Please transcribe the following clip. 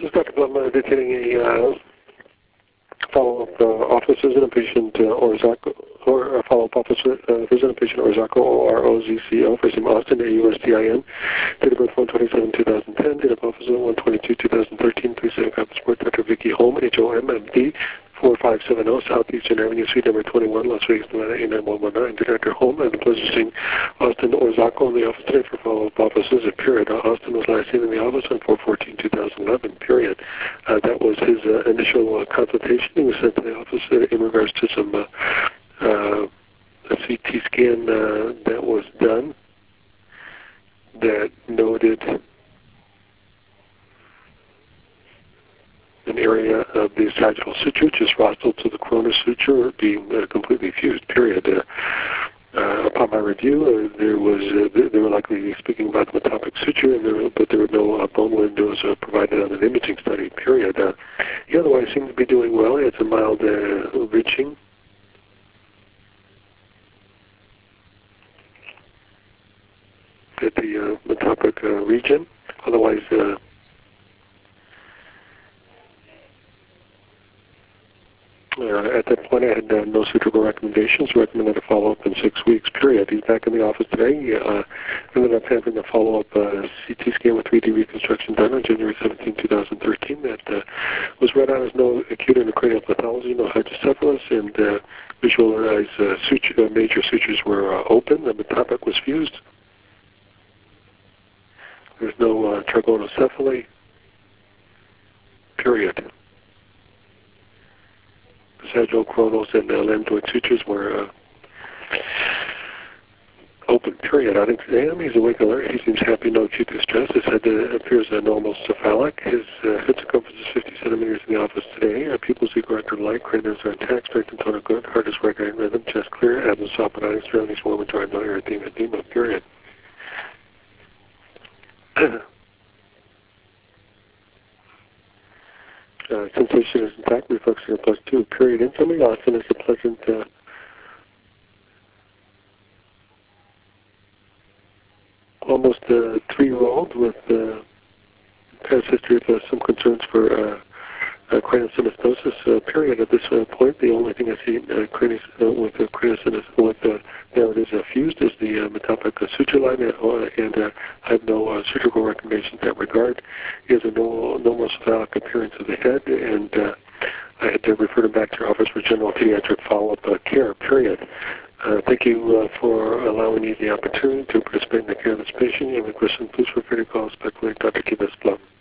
This is Dr. Plum detailing a follow-up office visit patient Orzako, or a follow-up office visit patient Orzako, O-R-O-Z-C-O, first name Austin, A-U-S-T-I-N, date of birth 1/27/2010, date of office 1/22/2013, please say support Dr. Vicky Holm, H-O-M-M-D, 4570 Southeastern Avenue, Suite number 21, Las Vegas, Nevada, 89119. To Dr. Holm, I have the pleasure of seeing Austin Orzako in the office today for follow-up office visit, period. Austin was last seen in the office on 4/14/2011, period. That was his initial consultation. He was sent to the office in regards to some a CT scan that was done that noted an area of the sagittal suture, just rostral to the coronal suture, being completely fused, period. Upon my review, they were likely speaking about the metopic suture, but there were no bone windows provided on an imaging study, period. He otherwise seemed to be doing well. He had some mild reaching. At the metopic region. Otherwise, at that point, I had no suitable recommendations. Recommended a follow-up in 6 weeks, period. He's back in the office today. He ended up having a follow-up CT scan with 3D reconstruction done on January 17, 2013. That was read out as no acute intracranial pathology, no hydrocephalus, and visualized major sutures were open. The metopic was fused. There's no trigonocephaly, period. The sagittal, coronals, and lambdoid sutures were open, period. I think he's awake alert. He seems happy, no acute distress. His head appears normal cephalic. His head circumference is 50 centimeters in the office today. Pupils equal rectal light, cranials are intact, strength and tone are good, heart is regular in rhythm, chest clear, abdomen soft, benign, surroundings warm and dry, no erythema, edema, period. Sensation is intact, reflection plus 2, period. In summary, Austin is a pleasant, almost 3-year-old with past history of some concerns for craniosynostosis, period. At this point, the only thing I see with craniosynostosis, now it is fused, is the metopic suture line, and I have no surgical recommendations in that regard. He has a normal cephalic appearance of the head, and I had to refer him back to your office for general pediatric follow-up care, period. Thank you for allowing me the opportunity to participate in the care of this patient. If you have a question, please feel free to call us back later, Dr. Kibes Plum.